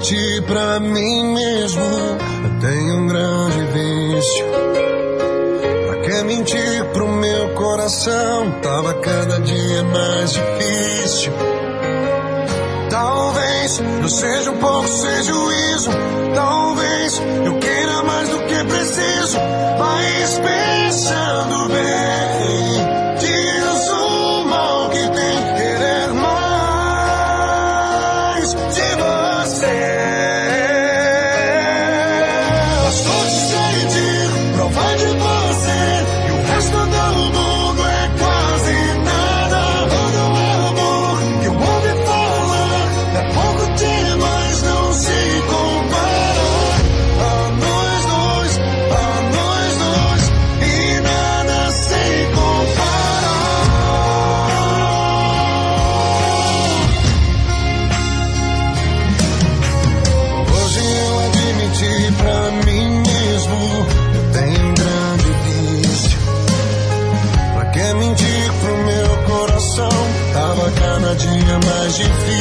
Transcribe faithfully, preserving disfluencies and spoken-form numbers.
admitir pra mim mesmo, eu tenho um grande vício. Pra que mentir pro meu coração? Tava cada dia mais difícil. Talvez eu seja um pouco sem juízo, talvez eu queira mais do que preciso, mas pensando bem, diz o mal que tem querer mais de você. Bastou te sentir, provar de você, e o resto do mundo é quase nada. Todo amor que eu ouvi falar é pouco demais, não se compara a nós dois, a nós dois, e nada se compara. Hoje eu admiti pra mim mesmo, eu tenho um grande vício. Pra que mentir pro meu coração? Tava cada dia mais difícil.